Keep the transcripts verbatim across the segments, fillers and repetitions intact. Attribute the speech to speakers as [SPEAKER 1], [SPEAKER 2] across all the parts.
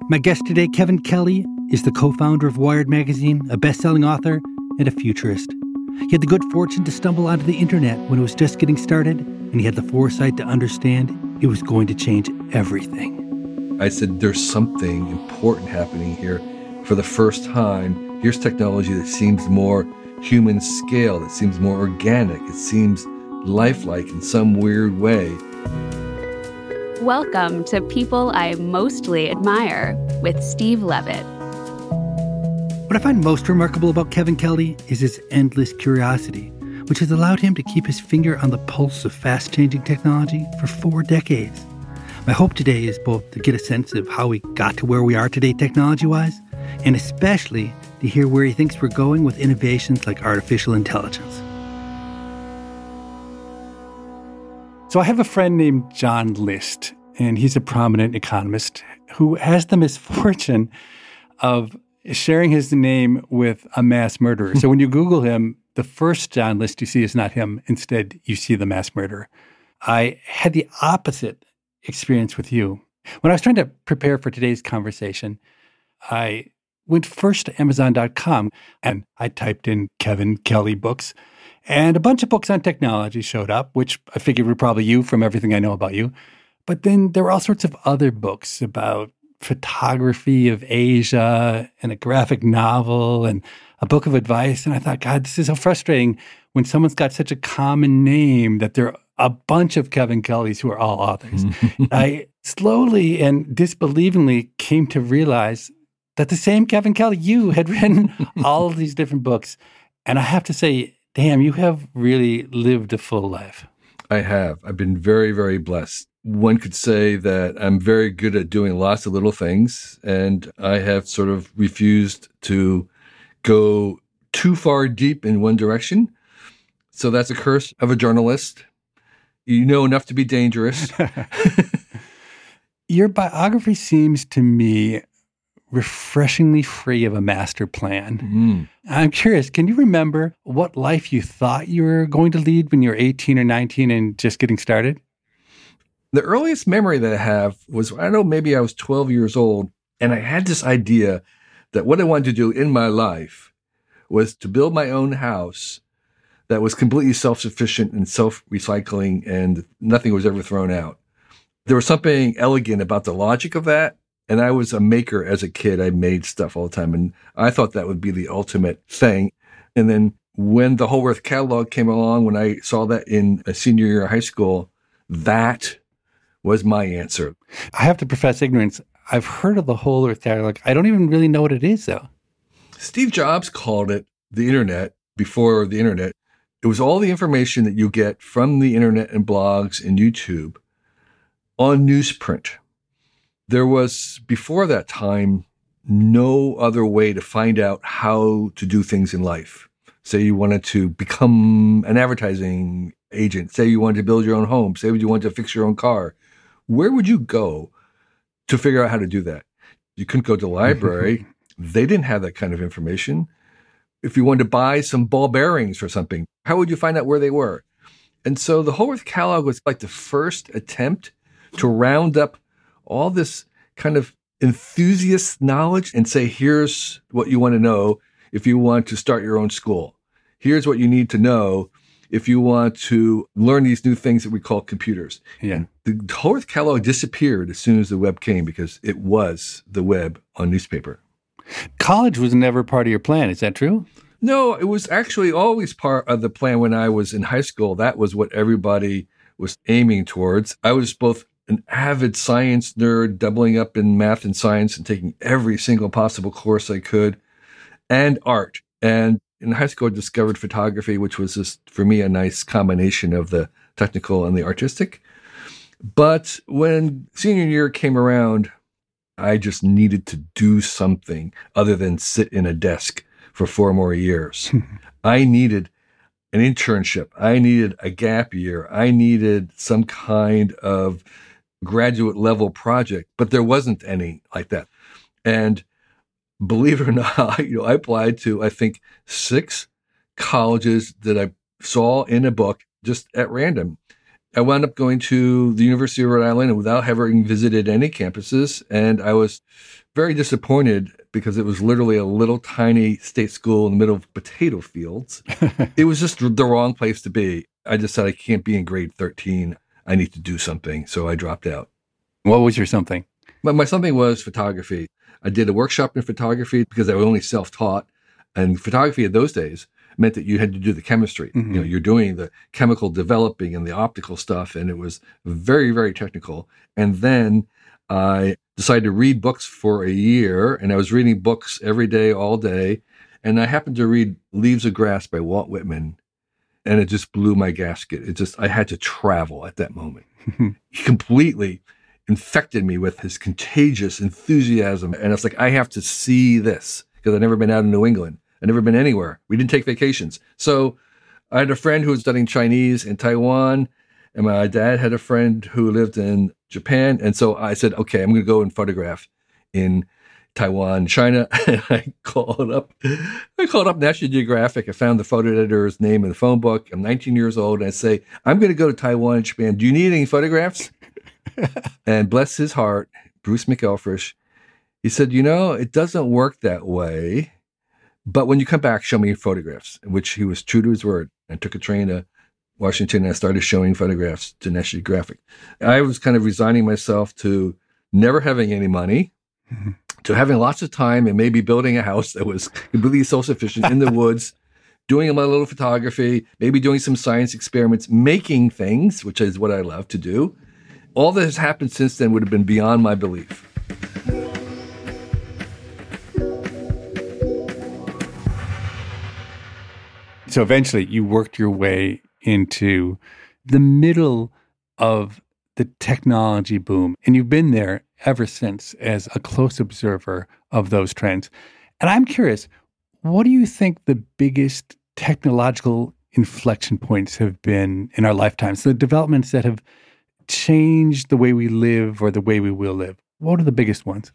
[SPEAKER 1] My guest today, Kevin Kelly, is the co-founder of Wired Magazine, a best-selling author, and a futurist. He had the good fortune to stumble onto the internet when it was just getting started, and he had the foresight to understand it was going to change everything.
[SPEAKER 2] I said, there's something important happening here. For the first time, here's technology that seems more human scale, that seems more organic, it seems lifelike in some weird way.
[SPEAKER 3] Welcome to People I Mostly Admire with Steve Levitt.
[SPEAKER 1] What I find most remarkable about Kevin Kelly is his endless curiosity, which has allowed him to keep his finger on the pulse of fast-changing technology for four decades. My hope today is both to get a sense of how we got to where we are today technology-wise, and especially to hear where he thinks we're going with innovations like artificial intelligence. So I have a friend named John List, and he's a prominent economist who has the misfortune of sharing his name with a mass murderer. So when you Google him, the first John List you see is not him. Instead, you see the mass murderer. I had the opposite experience with you. When I was trying to prepare for today's conversation, I went first to Amazon dot com and I typed in Kevin Kelly books. And a bunch of books on technology showed up, which I figured were probably you from everything I know about you. But then there were all sorts of other books about photography of Asia and a graphic novel and a book of advice. And I thought, God, this is so frustrating when someone's got such a common name that there are a bunch of Kevin Kellys who are all authors. I slowly and disbelievingly came to realize that the same Kevin Kelly, you had written all of these different books. And I have to say, damn, you have really lived a full life.
[SPEAKER 2] I have. I've been very, very blessed. One could say that I'm very good at doing lots of little things, and I have sort of refused to go too far deep in one direction. So that's a curse of a journalist. You know enough to be dangerous.
[SPEAKER 1] Your biography seems to me refreshingly free of a master plan. Mm. I'm curious, can you remember what life you thought you were going to lead when you were eighteen or nineteen and just getting started?
[SPEAKER 2] The earliest memory that I have was, I don't know, maybe I was twelve years old, and I had this idea that what I wanted to do in my life was to build my own house that was completely self-sufficient and self-recycling, and nothing was ever thrown out. There was something elegant about the logic of that. And I was a maker as a kid. I made stuff all the time. And I thought that would be the ultimate thing. And then when the Whole Earth Catalog came along, when I saw that in a senior year of high school, that was my answer.
[SPEAKER 1] I have to profess ignorance. I've heard of the Whole Earth Catalog. I don't even really know what it is, though.
[SPEAKER 2] Steve Jobs called it the internet before the internet. It was all the information that you get from the internet and blogs and YouTube on newsprint. There was, before that time, no other way to find out how to do things in life. Say you wanted to become an advertising agent. Say you wanted to build your own home. Say you wanted to fix your own car. Where would you go to figure out how to do that? You couldn't go to the library. They didn't have that kind of information. If you wanted to buy some ball bearings or something, how would you find out where they were? And so the Whole Earth Catalog was like the first attempt to round up all this kind of enthusiast knowledge and say, here's what you want to know if you want to start your own school. Here's what you need to know if you want to learn these new things that we call computers.
[SPEAKER 1] Yeah.
[SPEAKER 2] The Whole Earth Catalog disappeared as soon as the web came because it was the web on newspaper.
[SPEAKER 1] College was never part of your plan. Is that true?
[SPEAKER 2] No, it was actually always part of the plan when I was in high school. That was what everybody was aiming towards. I was both an avid science nerd, doubling up in math and science and taking every single possible course I could, and art. And in high school, I discovered photography, which was just, for me, a nice combination of the technical and the artistic. But when senior year came around, I just needed to do something other than sit in a desk for four more years. I needed an internship. I needed a gap year. I needed some kind of graduate level project, but there wasn't any like that. And believe it or not, you know, I applied to, I think, six colleges that I saw in a book just at random. I wound up going to the University of Rhode Island without having visited any campuses. And I was very disappointed because it was literally a little tiny state school in the middle of potato fields. It was just the wrong place to be. I just said, I can't be in grade thirteen. I need to do something. So I dropped out.
[SPEAKER 1] What was your something?
[SPEAKER 2] My, my something was photography. I did a workshop in photography because I was only self-taught. And photography in those days meant that you had to do the chemistry. Mm-hmm. You know, you're doing the chemical developing and the optical stuff. And it was very, very technical. And then I decided to read books for a year, and I was reading books every day, all day. And I happened to read Leaves of Grass by Walt Whitman, and it just blew my gasket. It just, I had to travel at that moment. He completely infected me with his contagious enthusiasm. And I was like, I have to see this because I'd never been out in New England. I'd never been anywhere. We didn't take vacations. So I had a friend who was studying Chinese in Taiwan, and my dad had a friend who lived in Japan. And so I said, okay, I'm going to go and photograph in Taiwan, China. And I called up, I called up National Geographic. I found the photo editor's name in the phone book. I'm nineteen years old. And I say, I'm going to go to Taiwan and Japan. Do you need any photographs? And bless his heart, Bruce McElfresh, he said, you know, it doesn't work that way. But when you come back, show me your photographs, which he was true to his word. I took a train to Washington, and I started showing photographs to National Geographic. I was kind of resigning myself to never having any money, mm-hmm. to having lots of time and maybe building a house that was completely self-sufficient in the woods, doing my little photography, maybe doing some science experiments, making things, which is what I love to do. All that has happened since then would have been beyond my belief.
[SPEAKER 1] So eventually you worked your way into the middle of the technology boom, and you've been there ever since as a close observer of those trends. And I'm curious, what do you think the biggest technological inflection points have been in our lifetimes, the developments that have changed the way we live or the way we will live? What are the biggest ones?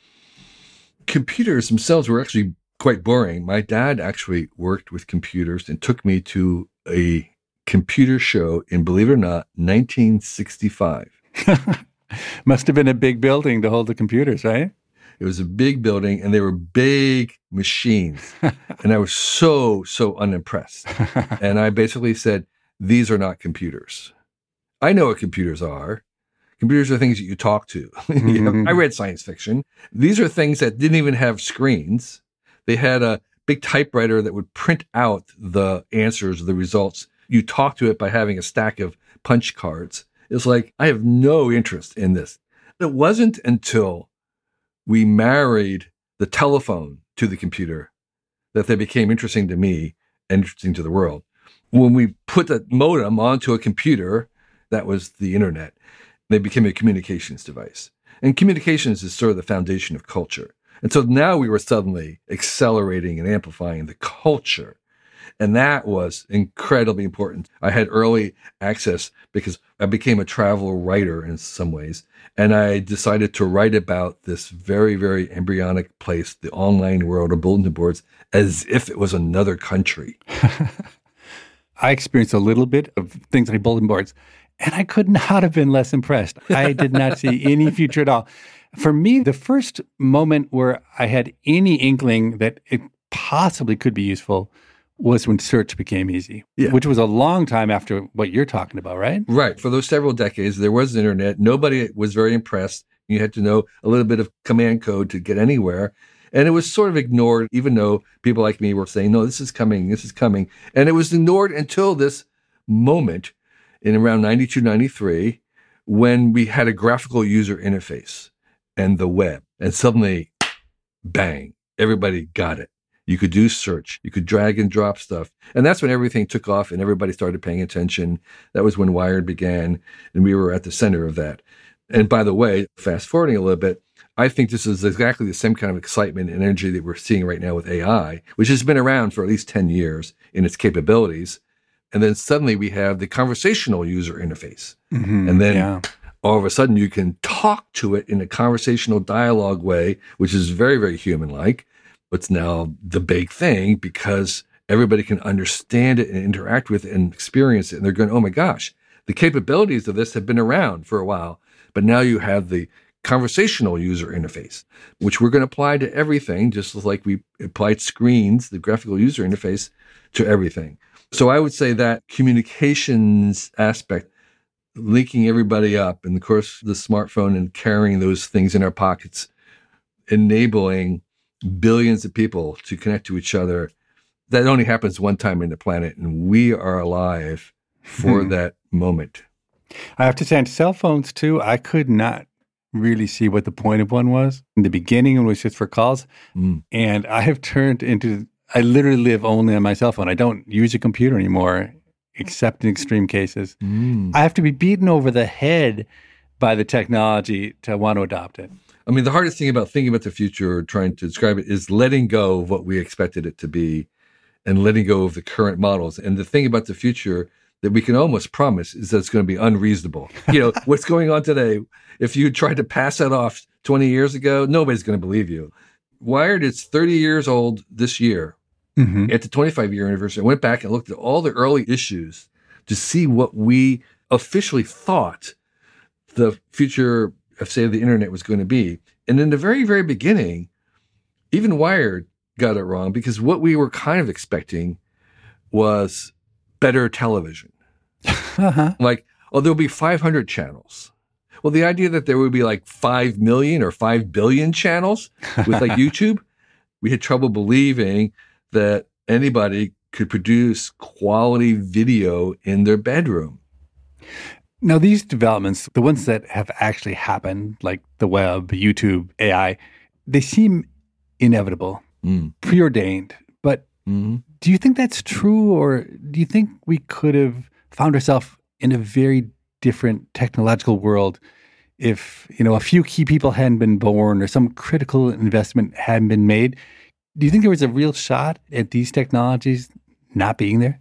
[SPEAKER 2] Computers themselves were actually quite boring. My dad actually worked with computers and took me to a computer show in, believe it or not, nineteen sixty-five.
[SPEAKER 1] Must have been a big building to hold the computers, right?
[SPEAKER 2] It was a big building, and they were big machines. And I was so, so unimpressed. And I basically said, these are not computers. I know what computers are. Computers are things that you talk to. You know, I read science fiction. These are things that didn't even have screens. They had a big typewriter that would print out the answers, the results. You talk to it by having a stack of punch cards. It's like, I have no interest in this. It wasn't until we married the telephone to the computer that they became interesting to me and interesting to the world. When we put the modem onto a computer, that was the internet. They became a communications device. And communications is sort of the foundation of culture. And so now we were suddenly accelerating and amplifying the culture. And that was incredibly important. I had early access because I became a travel writer in some ways. And I decided to write about this very, very embryonic place, the online world of bulletin boards, as if it was another country.
[SPEAKER 1] I experienced a little bit of things like bulletin boards, and I could not have been less impressed. I did not see any future at all. For me, the first moment where I had any inkling that it possibly could be useful was when search became easy, yeah. which was a long time after what you're talking about, right?
[SPEAKER 2] Right. For those several decades, there was the internet. Nobody was very impressed. You had to know a little bit of command code to get anywhere. And it was sort of ignored, even though people like me were saying, no, this is coming, this is coming. And it was ignored until this moment in around ninety-two, ninety-three, when we had a graphical user interface and the web. And suddenly, bang, everybody got it. You could do search. You could drag and drop stuff. And that's when everything took off and everybody started paying attention. That was when Wired began, and we were at the center of that. And by the way, fast forwarding a little bit, I think this is exactly the same kind of excitement and energy that we're seeing right now with A I, which has been around for at least ten years in its capabilities. And then suddenly we have the conversational user interface. Mm-hmm, and then yeah. all of a sudden you can talk to it in a conversational dialogue way, which is very, very human-like. It's now the big thing because everybody can understand it and interact with it and experience it. And they're going, oh my gosh, the capabilities of this have been around for a while. But now you have the conversational user interface, which we're going to apply to everything, just like we applied screens, the graphical user interface, to everything. So I would say that communications aspect, linking everybody up, and of course the smartphone and carrying those things in our pockets, enabling billions of people to connect to each other, that only happens one time in the planet, and we are alive for
[SPEAKER 1] Hmm.
[SPEAKER 2] that moment.
[SPEAKER 1] I have to say, on cell phones too, I could not really see what the point of one was. In the beginning, it was just for calls.
[SPEAKER 2] Mm.
[SPEAKER 1] And I have turned into, I literally live only on my cell phone. I don't use a computer anymore, except in extreme cases.
[SPEAKER 2] Mm.
[SPEAKER 1] I have to be beaten over the head by the technology to want to adopt it.
[SPEAKER 2] I mean, the hardest thing about thinking about the future or trying to describe it is letting go of what we expected it to be and letting go of the current models. And the thing about the future that we can almost promise is that it's going to be unreasonable. You know, what's going on today, if you tried to pass that off twenty years ago, nobody's going to believe you. Wired is thirty years old this year.
[SPEAKER 1] Mm-hmm.
[SPEAKER 2] At the twenty-five year anniversary, I went back and looked at all the early issues to see what we officially thought the future of, say, the internet was going to be. And in the very, very beginning, even Wired got it wrong, because what we were kind of expecting was better television.
[SPEAKER 1] Uh-huh.
[SPEAKER 2] Like, oh, there'll be five hundred channels. Well, the idea that there would be like five million or five billion channels with like YouTube, we had trouble believing that anybody could produce quality video in their bedroom.
[SPEAKER 1] Now, these developments, the ones that have actually happened, like the web, YouTube, A I, they seem inevitable,
[SPEAKER 2] Mm.
[SPEAKER 1] preordained. But
[SPEAKER 2] Mm-hmm.
[SPEAKER 1] do you think that's true, or do you think we could have found ourselves in a very different technological world if, you know, a few key people hadn't been born or some critical investment hadn't been made? Do you think there was a real shot at these technologies not being there?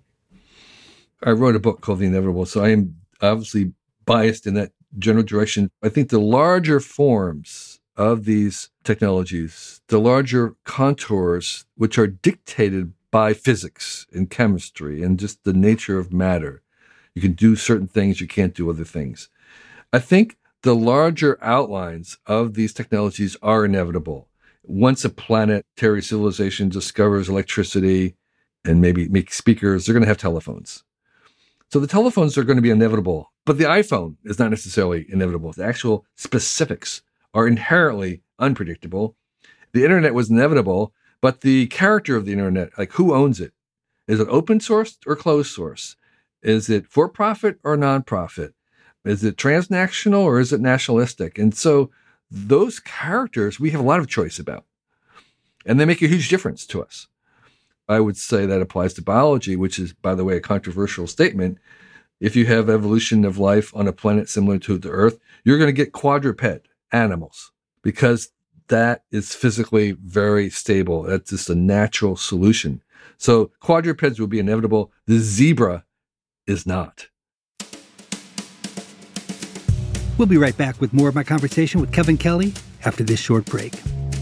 [SPEAKER 2] I wrote a book called The Inevitable, so I am obviously biased in that general direction. I think the larger forms of these technologies, the larger contours, which are dictated by physics and chemistry and just the nature of matter. You can do certain things, you can't do other things. I think the larger outlines of these technologies are inevitable. Once a planetary civilization discovers electricity and maybe makes speakers, they're going to have telephones. So the telephones are going to be inevitable, but the iPhone is not necessarily inevitable. The actual specifics are inherently unpredictable. The internet was inevitable, but the character of the internet, like who owns it? Is it open source or closed source? Is it for profit or nonprofit? Is it transnational or is it nationalistic? And so those characters we have a lot of choice about, and they make a huge difference to us. I would say that applies to biology, which is, by the way, a controversial statement. If you have evolution of life on a planet similar to the Earth, you're going to get quadruped animals because that is physically very stable. That's just a natural solution. So quadrupeds will be inevitable. The zebra is not.
[SPEAKER 4] We'll be right back with more of my conversation with Kevin Kelly after this short break.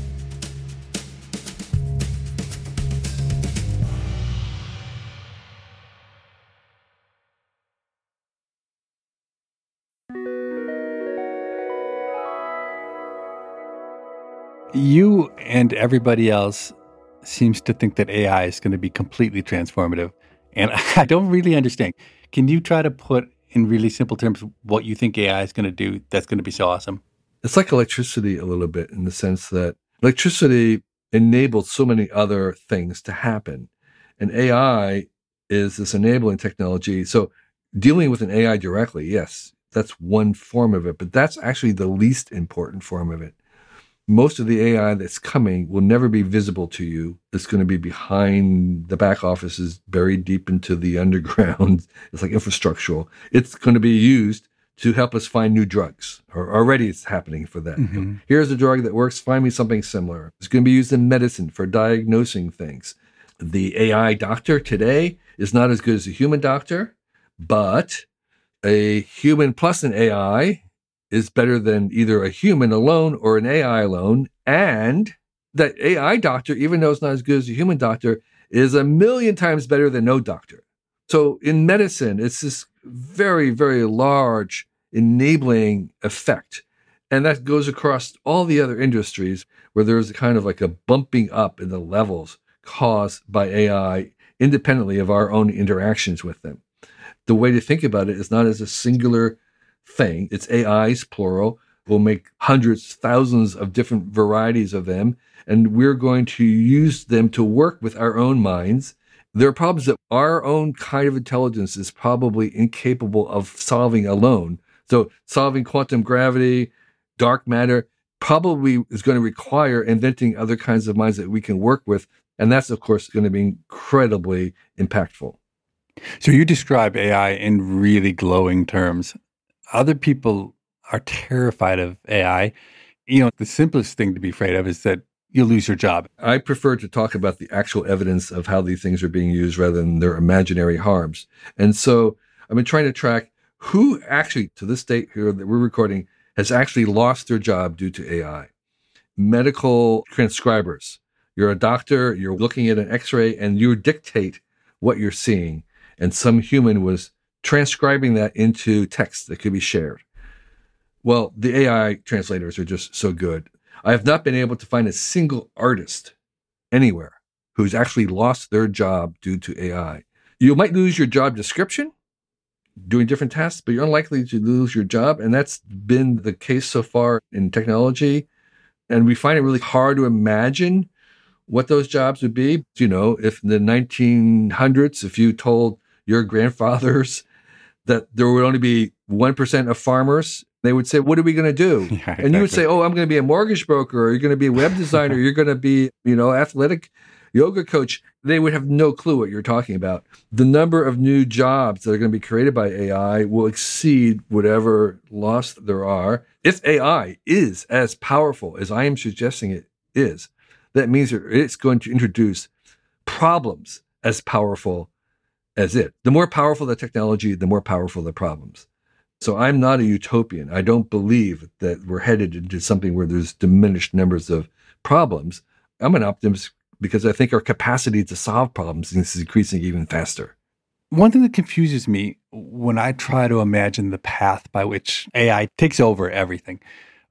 [SPEAKER 1] You and everybody else seems to think that A I is going to be completely transformative. And I don't really understand. Can you try to put in really simple terms what you think A I is going to do that's going to be so awesome?
[SPEAKER 2] It's like electricity a little bit in the sense that electricity enabled so many other things to happen. And A I is this enabling technology. So dealing with an A I directly, yes, that's one form of it, but that's actually the least important form of it. Most of the A I that's coming will never be visible to you. It's going to be behind the back offices, buried deep into the underground. It's like infrastructural. It's going to be used to help us find new drugs, or already it's happening for that.
[SPEAKER 1] Mm-hmm.
[SPEAKER 2] Here's a drug that works. Find me something similar. It's going to be used in medicine for diagnosing things. The A I doctor today is not as good as a human doctor, but a human plus an A I is better than either a human alone or an A I alone. And that A I doctor, even though it's not as good as a human doctor, is a million times better than no doctor. So in medicine, it's this very, very large enabling effect. And that goes across all the other industries where there's kind of like a bumping up in the levels caused by A I independently of our own interactions with them. The way to think about it is not as a singular thing. It's A Is, plural. We'll make hundreds, thousands of different varieties of them, and we're going to use them to work with our own minds. There are problems that our own kind of intelligence is probably incapable of solving alone. So solving quantum gravity, dark matter, probably is going to require inventing other kinds of minds that we can work with. And that's, of course, going to be incredibly impactful.
[SPEAKER 1] So you describe A I in really glowing terms. Other people are terrified of A I. You know, the simplest thing to be afraid of is that you'll lose your job.
[SPEAKER 2] I prefer to talk about the actual evidence of how these things are being used rather than their imaginary harms. And so I've been trying to track who actually, to this date here that we're recording, has actually lost their job due to A I. Medical transcribers. You're a doctor, you're looking at an x-ray, and you dictate what you're seeing. And some human was transcribing that into text that could be shared. Well, the A I translators are just so good. I have not been able to find a single artist anywhere who's actually lost their job due to A I. You might lose your job description doing different tasks, but you're unlikely to lose your job. And that's been the case so far in technology. And we find it really hard to imagine what those jobs would be. You know, if in the nineteen hundreds, if you told your grandfathers that there would only be one percent of farmers, they would say, what are we going to do? Yeah, exactly. And you would say, oh, I'm going to be a mortgage broker, or you're going to be a web designer, you're going to be, you know, athletic yoga coach. They would have no clue what you're talking about. The number of new jobs that are going to be created by A I will exceed whatever loss there are. If A I is as powerful as I am suggesting it is, that means that it's going to introduce problems as powerful as it. The more powerful the technology, the more powerful the problems. So I'm not a utopian. I don't believe that we're headed into something where there's diminished numbers of problems. I'm an optimist because I think our capacity to solve problems is increasing even faster.
[SPEAKER 1] One thing that confuses me when I try to imagine the path by which A I takes over everything.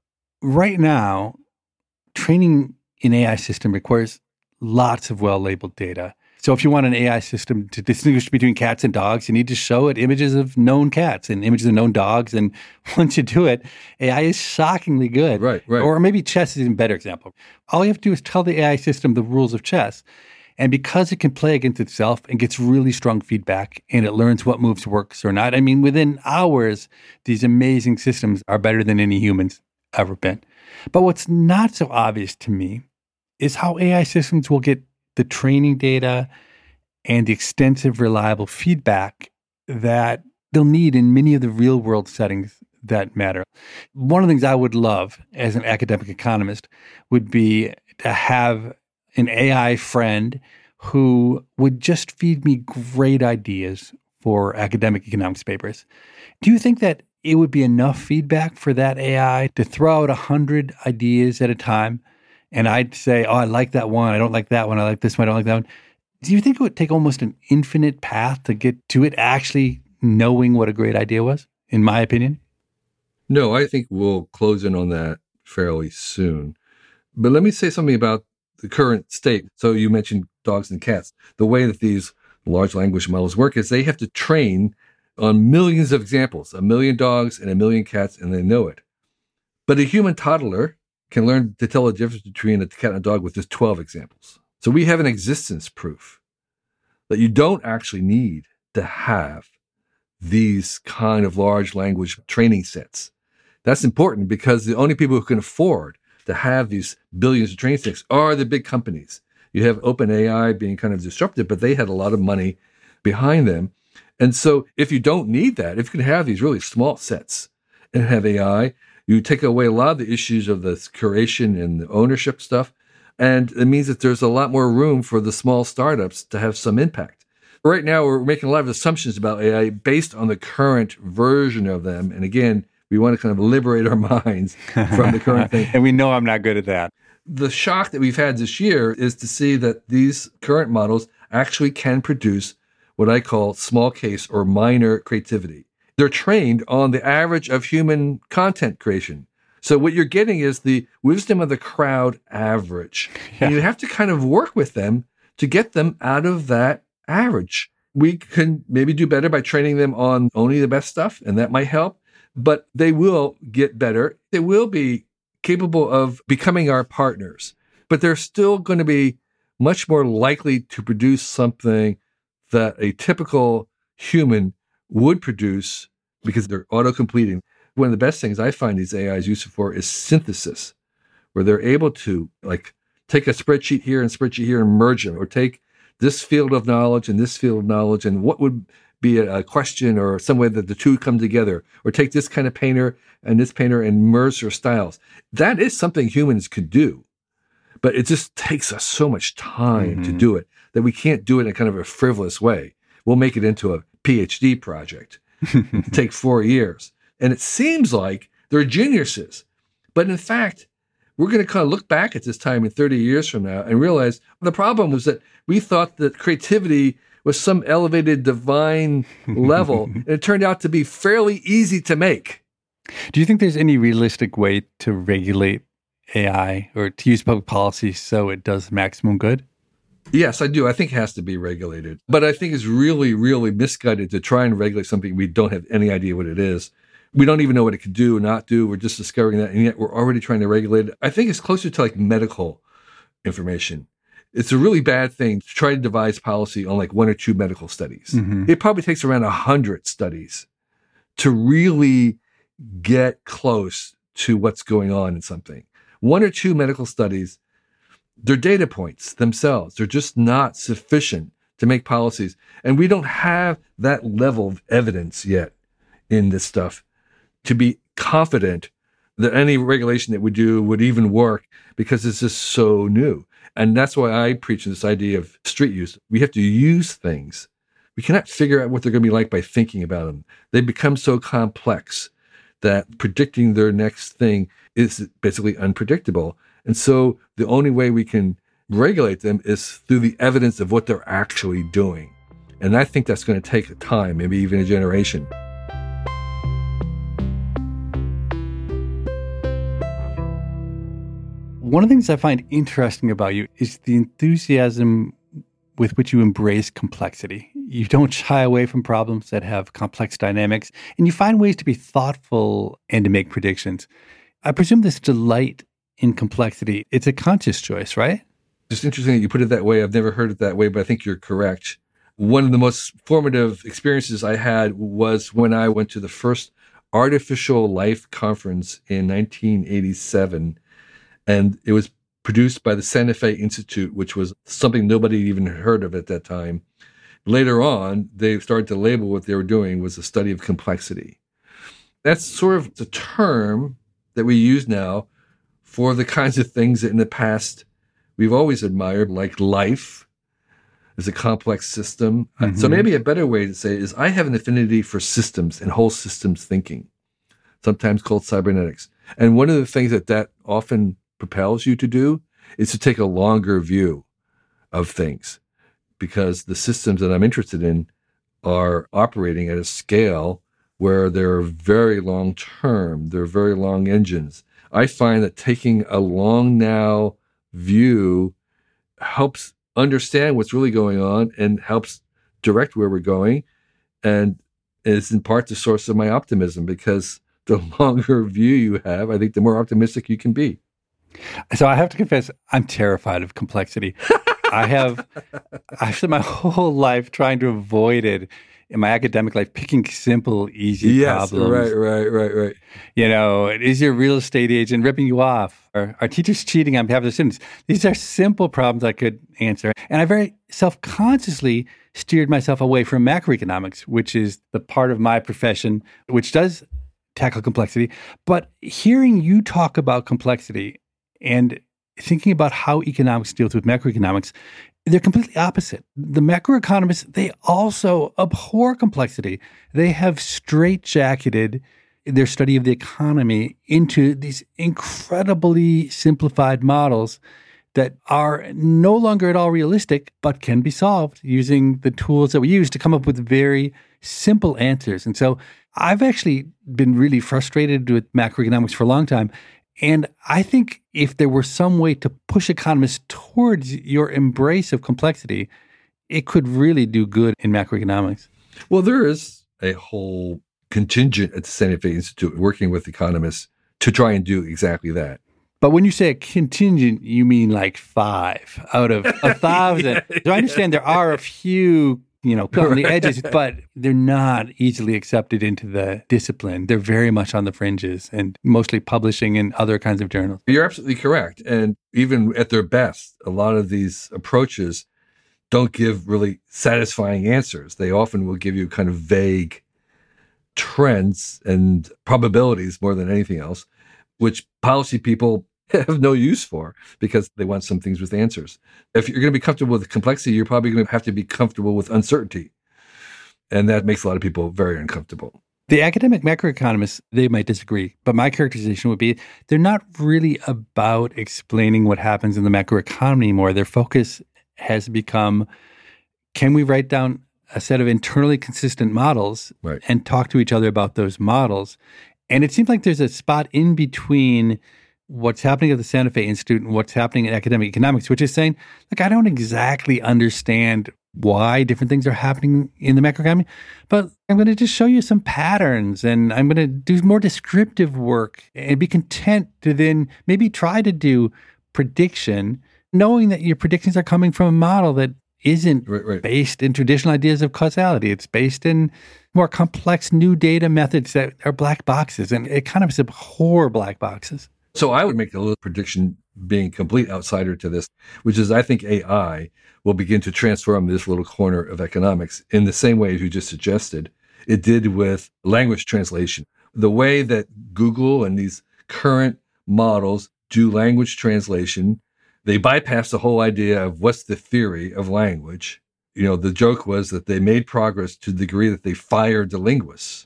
[SPEAKER 1] Right now, training an A I system requires lots of well-labeled data. So if you want an A I system to distinguish between cats and dogs, you need to show it images of known cats and images of known dogs. And once you do it, A I is shockingly good.
[SPEAKER 2] Right, right.
[SPEAKER 1] Or maybe chess is an even better example. All you have to do is tell the A I system the rules of chess. And because it can play against itself and gets really strong feedback and it learns what moves works or not, I mean, within hours, these amazing systems are better than any humans ever been. But what's not so obvious to me is how A I systems will get the training data and the extensive, reliable feedback that they'll need in many of the real-world settings that matter. One of the things I would love as an academic economist would be to have an A I friend who would just feed me great ideas for academic economics papers. Do you think that it would be enough feedback for that A I to throw out one hundred ideas at a time? And I'd say, oh, I like that one. I don't like that one. I like this one. I don't like that one. Do you think it would take almost an infinite path to get to it actually knowing what a great idea was, in my opinion?
[SPEAKER 2] No, I think we'll close in on that fairly soon. But let me say something about the current state. So you mentioned dogs and cats. The way that these large language models work is they have to train on millions of examples, a million dogs and a million cats, and they know it. But a human toddler can learn to tell the difference between a cat and a dog with just twelve examples. So we have an existence proof that you don't actually need to have these kind of large language training sets. That's important because the only people who can afford to have these billions of training sets are the big companies. You have OpenAI being kind of disruptive, but they had a lot of money behind them. And so if you don't need that, if you can have these really small sets and have A I, you take away a lot of the issues of the curation and the ownership stuff. And it means that there's a lot more room for the small startups to have some impact. Right now, we're making a lot of assumptions about A I based on the current version of them. And again, we want to kind of liberate our minds from the current thing.
[SPEAKER 1] And we know I'm not good at that.
[SPEAKER 2] The shock that we've had this year is to see that these current models actually can produce what I call small case or minor creativity. They're trained on the average of human content creation. So what you're getting is the wisdom of the crowd average. Yeah. And you have to kind of work with them to get them out of that average. We can maybe do better by training them on only the best stuff, and that might help. But they will get better. They will be capable of becoming our partners. But they're still going to be much more likely to produce something that a typical human would produce because they're auto-completing. One of the best things I find these A Is useful for is synthesis, where they're able to like take a spreadsheet here and spreadsheet here and merge them, or take this field of knowledge and this field of knowledge, and what would be a, a question or some way that the two come together, or take this kind of painter and this painter and merge their styles. That is something humans could do, but it just takes us so much time mm-hmm. to do it that we can't do it in kind of a frivolous way. We'll make it into a P H D project. Take four years. And it seems like they're geniuses. But in fact, we're going to kind of look back at this time in thirty years from now and realize the problem was that we thought that creativity was some elevated divine level. And it turned out to be fairly easy to make.
[SPEAKER 1] Do you think there's any realistic way to regulate A I or to use public policy so it does maximum good?
[SPEAKER 2] Yes, I do. I think it has to be regulated. But I think it's really, really misguided to try and regulate something we don't have any idea what it is. We don't even know what it could do or not do. We're just discovering that, and yet we're already trying to regulate it. I think it's closer to like medical information. It's a really bad thing to try to devise policy on like one or two medical studies. Mm-hmm. It probably takes around a hundred studies to really get close to what's going on in something. One or two medical studies, they're data points themselves. They're just not sufficient to make policies. And we don't have that level of evidence yet in this stuff to be confident that any regulation that we do would even work, because it's just so new. And that's why I preach this idea of street use. We have to use things. We cannot figure out what they're going to be like by thinking about them. They become so complex that predicting their next thing is basically unpredictable. And so the only way we can regulate them is through the evidence of what they're actually doing. And I think that's going to take time, maybe even a generation.
[SPEAKER 1] One of the things I find interesting about you is the enthusiasm with which you embrace complexity. You don't shy away from problems that have complex dynamics, and you find ways to be thoughtful and to make predictions. I presume this delight in complexity, it's a conscious choice, right?
[SPEAKER 2] It's interesting that you put it that way. I've never heard it that way, but I think you're correct. One of the most formative experiences I had was when I went to the first Artificial Life Conference in nineteen eighty-seven. And it was produced by the Santa Fe Institute, which was something nobody even heard of at that time. Later on, they started to label what they were doing was a study of complexity. That's sort of the term that we use now for the kinds of things that in the past we've always admired, like life is a complex system. Mm-hmm. So maybe a better way to say it is I have an affinity for systems and whole systems thinking, sometimes called cybernetics. And one of the things that that often propels you to do is to take a longer view of things, because the systems that I'm interested in are operating at a scale where they're very long term, they're very long engines. I find that taking a long now view helps understand what's really going on and helps direct where we're going, and is in part the source of my optimism, because the longer view you have, I think the more optimistic you can be.
[SPEAKER 1] So I have to confess, I'm terrified of complexity. I have, I've spent my whole life trying to avoid it in my academic life, picking simple, easy
[SPEAKER 2] yes,
[SPEAKER 1] problems.
[SPEAKER 2] Right, right, right, right.
[SPEAKER 1] You know, is your real estate agent ripping you off? Or are teachers cheating on behalf of the students? These are simple problems I could answer. And I very self-consciously steered myself away from macroeconomics, which is the part of my profession which does tackle complexity. But hearing you talk about complexity and thinking about how economics deals with macroeconomics, they're completely opposite. The macroeconomists, they also abhor complexity. They have straitjacketed their study of the economy into these incredibly simplified models that are no longer at all realistic, but can be solved using the tools that we use to come up with very simple answers. And so I've actually been really frustrated with macroeconomics for a long time. And I think if there were some way to push economists towards your embrace of complexity, it could really do good in macroeconomics.
[SPEAKER 2] Well, there is a whole contingent at the Santa Fe Institute working with economists to try and do exactly that.
[SPEAKER 1] But when you say a contingent, you mean like five out of a thousand. yeah. So I understand there are a few, you know, on the edges, but they're not easily accepted into the discipline. They're very much on the fringes and mostly publishing in other kinds of journals.
[SPEAKER 2] You're absolutely correct. And even at their best, a lot of these approaches don't give really satisfying answers. They often will give you kind of vague trends and probabilities more than anything else, which policy people have no use for because they want some things with answers. If you're going to be comfortable with complexity, you're probably going to have to be comfortable with uncertainty. And that makes a lot of people very uncomfortable.
[SPEAKER 1] The academic macroeconomists, they might disagree, but my characterization would be they're not really about explaining what happens in the macroeconomy anymore. Their focus has become, can we write down a set of internally consistent models
[SPEAKER 2] right.
[SPEAKER 1] and talk to each other about those models? And it seems like there's a spot in between what's happening at the Santa Fe Institute and what's happening in academic economics, which is saying, like, I don't exactly understand why different things are happening in the macroeconomy, but I'm going to just show you some patterns and I'm going to do more descriptive work and be content to then maybe try to do prediction, knowing that your predictions are coming from a model that isn't
[SPEAKER 2] right, right.
[SPEAKER 1] based in traditional ideas of causality. It's based in more complex new data methods that are black boxes, and it kind of abhor black boxes.
[SPEAKER 2] So I would make a little prediction, being a complete outsider to this, which is I think A I will begin to transform this little corner of economics in the same way as you just suggested it did with language translation. The way that Google and these current models do language translation, they bypass the whole idea of what's the theory of language. You know, the joke was that they made progress to the degree that they fired the linguists.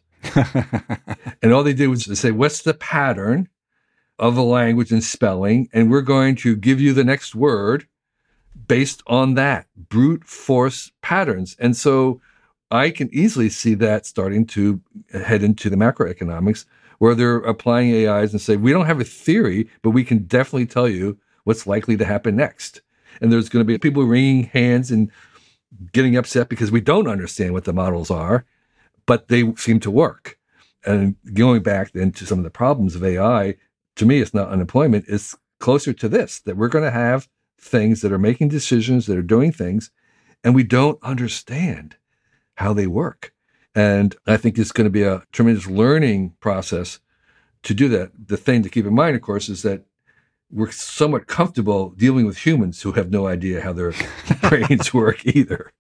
[SPEAKER 2] And all they did was to say, what's the pattern of a language and spelling? And we're going to give you the next word based on that brute force patterns. And so I can easily see that starting to head into the macroeconomics, where they're applying A Is and say, we don't have a theory, but we can definitely tell you what's likely to happen next. And there's going to be people wringing hands and getting upset because we don't understand what the models are, but they seem to work. And going back then to some of the problems of A I, to me, it's not unemployment. It's closer to this, that we're going to have things that are making decisions, that are doing things, and we don't understand how they work. And I think it's going to be a tremendous learning process to do that. The thing to keep in mind, of course, is that we're somewhat comfortable dealing with humans who have no idea how their brains work either.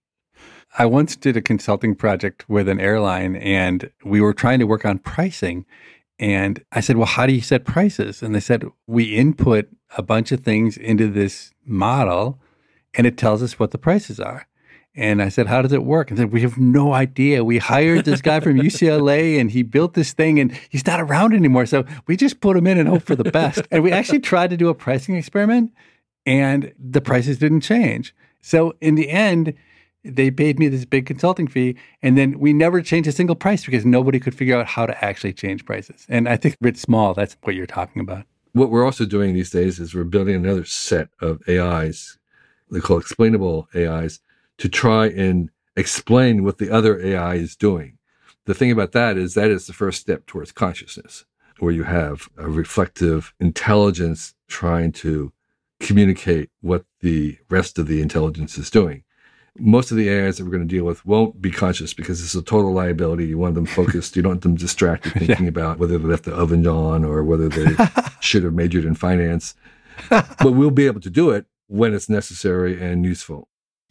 [SPEAKER 1] I once did a consulting project with an airline, and we were trying to work on pricing. And I said, well, how do you set prices? And they said, we input a bunch of things into this model, and it tells us what the prices are. And I said, how does it work? And they said, we have no idea. We hired this guy from U C L A, and he built this thing, and he's not around anymore. So we just put him in and hope for the best. And we actually tried to do a pricing experiment, and the prices didn't change. So in the end, they paid me this big consulting fee, and then we never changed a single price because nobody could figure out how to actually change prices. And I think writ small, that's what you're talking about.
[SPEAKER 2] What we're also doing these days is we're building another set of A Is, they call explainable A Is, to try and explain what the other A I is doing. The thing about that is that is the first step towards consciousness, where you have a reflective intelligence trying to communicate what the rest of the intelligence is doing. Most of the A Is that we're going to deal with won't be conscious because it's a total liability. You want them focused. You don't want them distracted thinking yeah. about whether they left the oven on or whether they should have majored in finance. But we'll be able to do it when it's necessary and useful.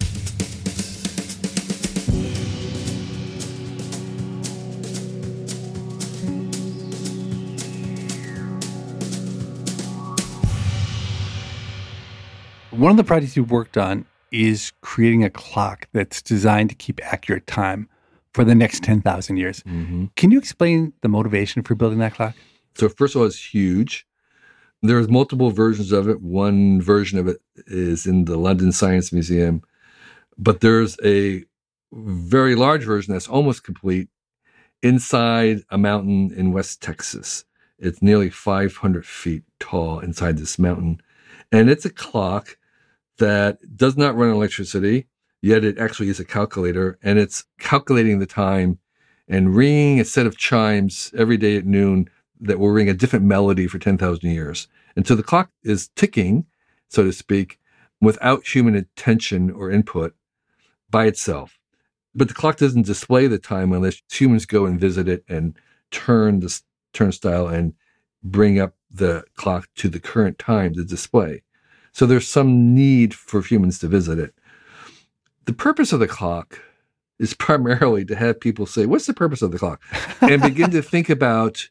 [SPEAKER 1] One of the projects you worked on is creating a clock that's designed to keep accurate time for the next ten thousand years.
[SPEAKER 2] Mm-hmm.
[SPEAKER 1] Can you explain the motivation for building that clock?
[SPEAKER 2] So first of all, it's huge. There's multiple versions of it. One version of it is in the London Science Museum, but there's a very large version that's almost complete inside a mountain in West Texas. It's nearly five hundred feet tall inside this mountain. And it's a clock that does not run on electricity, yet it actually is a calculator. And it's calculating the time and ringing a set of chimes every day at noon that will ring a different melody for ten thousand years. And so the clock is ticking, so to speak, without human attention or input by itself. But the clock doesn't display the time unless humans go and visit it and turn the turnstile and bring up the clock to the current time to display. So there's some need for humans to visit it. The purpose of the clock is primarily to have people say, what's the purpose of the clock? And begin to think about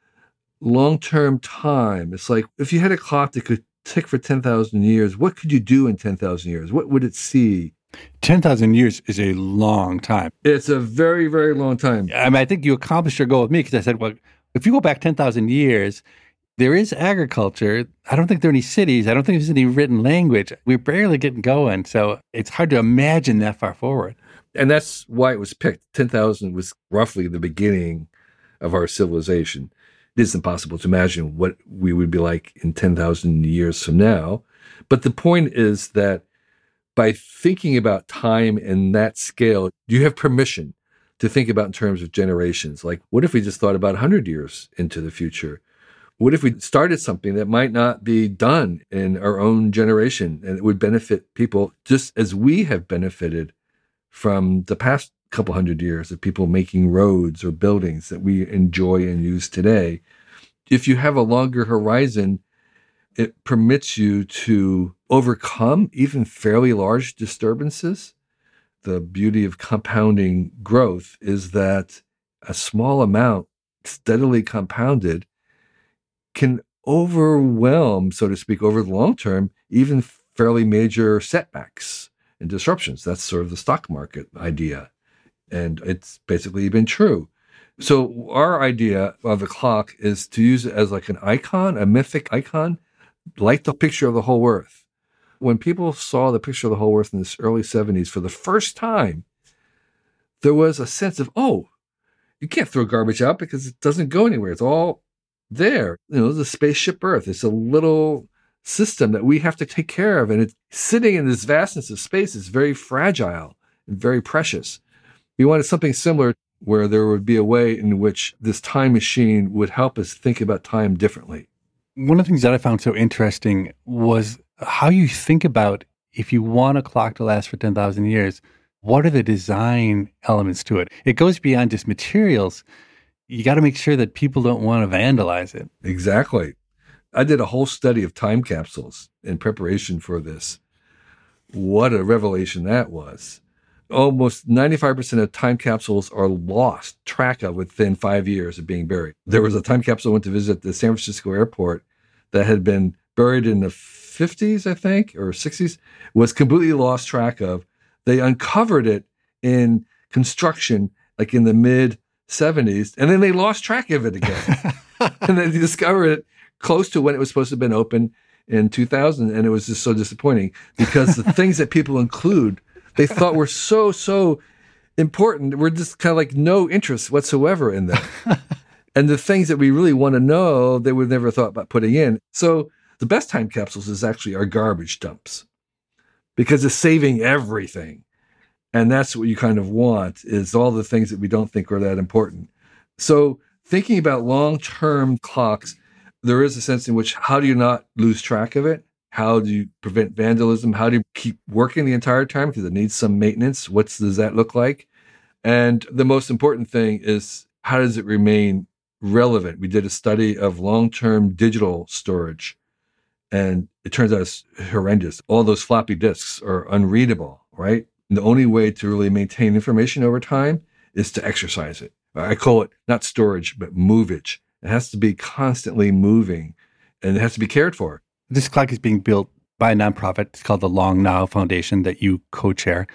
[SPEAKER 2] long-term time. It's like, if you had a clock that could tick for ten thousand years, what could you do in ten thousand years? What would it see?
[SPEAKER 1] ten thousand years is a long time.
[SPEAKER 2] It's a very, very long time.
[SPEAKER 1] I mean, I think you accomplished your goal with me because I said, well, if you go back ten thousand years, there is agriculture. I don't think there are any cities. I don't think there's any written language. We're barely getting going. So it's hard to imagine that far forward.
[SPEAKER 2] And that's why it was picked. ten thousand was roughly the beginning of our civilization. It is impossible to imagine what we would be like in ten thousand years from now. But the point is that by thinking about time in that scale, you have permission to think about in terms of generations. Like, what if we just thought about one hundred years into the future? What if we started something that might not be done in our own generation and it would benefit people just as we have benefited from the past couple hundred years of people making roads or buildings that we enjoy and use today? If you have a longer horizon, it permits you to overcome even fairly large disturbances. The beauty of compounding growth is that a small amount, steadily compounded, can overwhelm, so to speak, over the long term, even fairly major setbacks and disruptions. That's sort of the stock market idea. And it's basically been true. So our idea of the clock is to use it as like an icon, a mythic icon, like the picture of the whole earth. When people saw the picture of the whole earth in the early seventies for the first time, there was a sense of, oh, you can't throw garbage out because it doesn't go anywhere. It's all there. You know, the spaceship Earth. It's a little system that we have to take care of. And it's sitting in this vastness of space is very fragile and very precious. We wanted something similar where there would be a way in which this time machine would help us think about time differently.
[SPEAKER 1] One of the things that I found so interesting was how you think about, if you want a clock to last for ten thousand years, what are the design elements to it? It goes beyond just materials. You got to make sure that people don't want to vandalize it.
[SPEAKER 2] Exactly. I did a whole study of time capsules in preparation for this. What a revelation that was. Almost ninety-five percent of time capsules are lost track of within five years of being buried. There was a time capsule I went to visit the San Francisco airport that had been buried in the fifties, I think, or sixties, was completely lost track of. They uncovered it in construction, like in the mid seventies, and then they lost track of it again. And then they discovered it close to when it was supposed to have been open in two thousand, and it was just so disappointing because the things that people include, they thought were so, so important, were just kind of like no interest whatsoever in them. And the things that we really want to know, they would never thought about putting in. So the best time capsules is actually our garbage dumps because it's saving everything. And that's what you kind of want, is all the things that we don't think are that important. So thinking about long-term clocks, there is a sense in which, how do you not lose track of it? How do you prevent vandalism? How do you keep working the entire time? Because it needs some maintenance. What does that look like? And the most important thing is, how does it remain relevant? We did a study of long-term digital storage, and it turns out it's horrendous. All those floppy disks are unreadable, right? And the only way to really maintain information over time is to exercise it. I call it not storage, but movage. It has to be constantly moving, and it has to be cared for.
[SPEAKER 1] This clock is being built by a nonprofit. It's called the Long Now Foundation that you co-chair.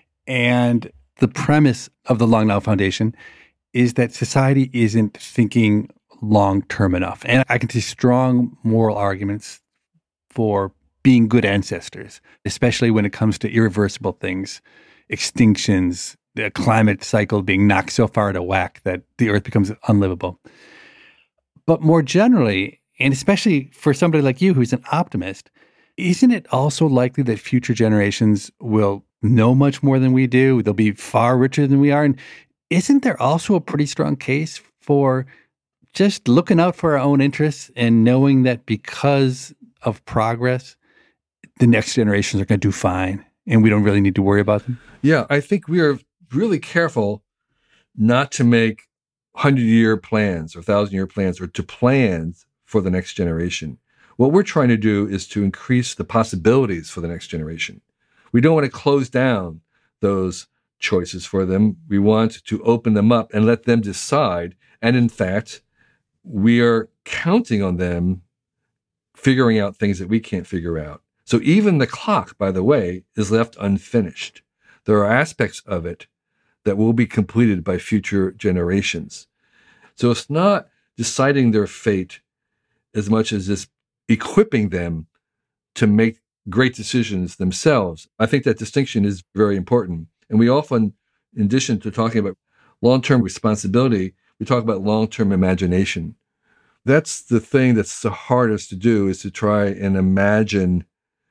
[SPEAKER 1] And the premise of the Long Now Foundation is that society isn't thinking long-term enough. And I can see strong moral arguments for being good ancestors, especially when it comes to irreversible things, extinctions, the climate cycle being knocked so far out of whack that the earth becomes unlivable. But more generally, and especially for somebody like you who's an optimist, isn't it also likely that future generations will know much more than we do? They'll be far richer than we are. And isn't there also a pretty strong case for just looking out for our own interests and knowing that because of progress, the next generations are going to do fine and we don't really need to worry about them?
[SPEAKER 2] Yeah, I think we are really careful not to make hundred-year plans or thousand-year plans or to plans for the next generation. What we're trying to do is to increase the possibilities for the next generation. We don't want to close down those choices for them. We want to open them up and let them decide. And in fact, we are counting on them figuring out things that we can't figure out. So even the clock, by the way, is left unfinished. There are aspects of it that will be completed by future generations. So it's not deciding their fate as much as it's equipping them to make great decisions themselves. I think that distinction is very important. And we often, in addition to talking about long-term responsibility, we talk about long-term imagination. That's the thing that's the hardest to do, is to try and imagine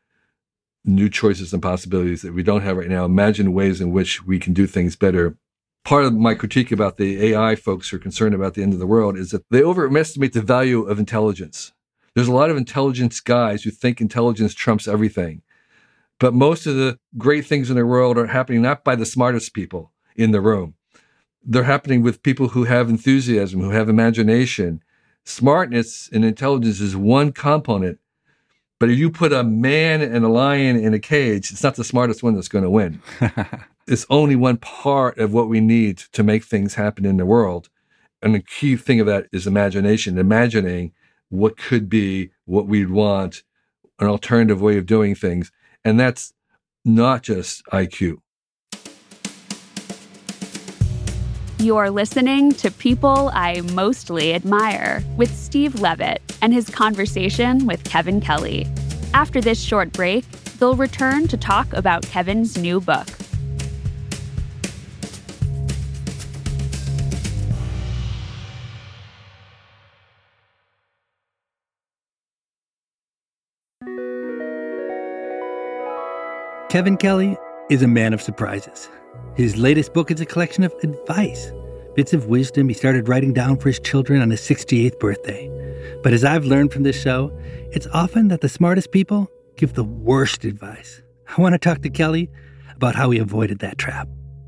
[SPEAKER 2] new choices and possibilities that we don't have right now. Imagine ways in which we can do things better. Part of my critique about the A I folks who are concerned about the end of the world is that they overestimate the value of intelligence. There's a lot of intelligence guys who think intelligence trumps everything. But most of the great things in the world are happening not by the smartest people in the room. They're happening with people who have enthusiasm, who have imagination. Smartness and intelligence is one component. But if you put a man and a lion in a cage, it's not the smartest one that's going to win. It's only one part of what we need to make things happen in the world. And the key thing of that is imagination, imagining what could be, what we'd want, an alternative way of doing things. And that's not just I Q.
[SPEAKER 3] You're listening to People I Mostly Admire with Steve Levitt and his conversation with Kevin Kelly. After this short break, they'll return to talk about Kevin's new book.
[SPEAKER 4] Kevin Kelly is a man of surprises. His latest book is a collection of advice, bits of wisdom he started writing down for his children on his sixty-eighth birthday. But as I've learned from this show, it's often that the smartest people give the worst advice. I want to talk to Kelly about how he avoided that trap.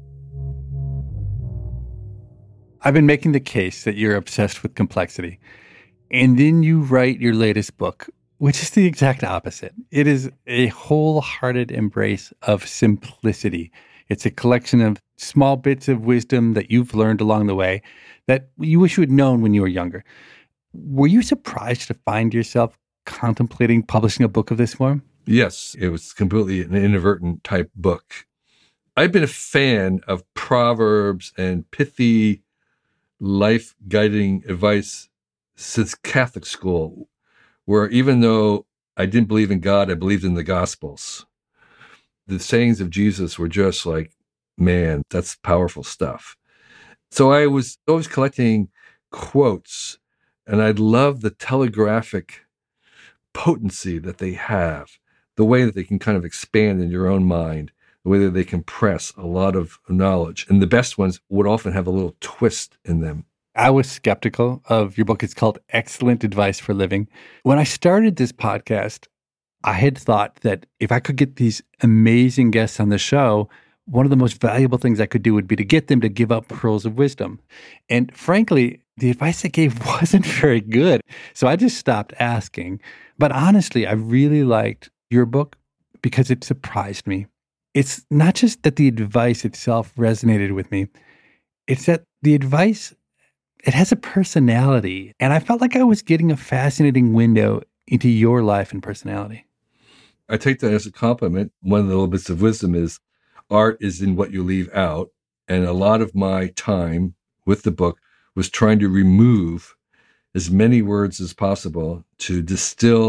[SPEAKER 1] I've been making the case that you're obsessed with complexity. And then you write your latest book, which is the exact opposite. It is a wholehearted embrace of simplicity. It's a collection of small bits of wisdom that you've learned along the way that you wish you had known when you were younger. Were you surprised to find yourself contemplating publishing a book of this form?
[SPEAKER 2] Yes, it was completely an inadvertent type book. I've been a fan of proverbs and pithy life-guiding advice since Catholic school, where even though I didn't believe in God, I believed in the Gospels. The sayings of Jesus were just like, man, that's powerful stuff. So I was always collecting quotes, and I love the telegraphic potency that they have, the way that they can kind of expand in your own mind, the way that they compress a lot of knowledge. And the best ones would often have a little twist in them.
[SPEAKER 1] I was skeptical of your book. It's called Excellent Advice for Living. When I started this podcast, I had thought that if I could get these amazing guests on the show, one of the most valuable things I could do would be to get them to give up pearls of wisdom. And frankly, the advice I gave wasn't very good. So I just stopped asking. But honestly, I really liked your book because it surprised me. It's not just that the advice itself resonated with me. It's that the advice, it has a personality. And I felt like I was getting a fascinating window into your life and personality.
[SPEAKER 2] I take that as a compliment. One of the little bits of wisdom is art is in what you leave out. And a lot of my time with the book was trying to remove as many words as possible to distill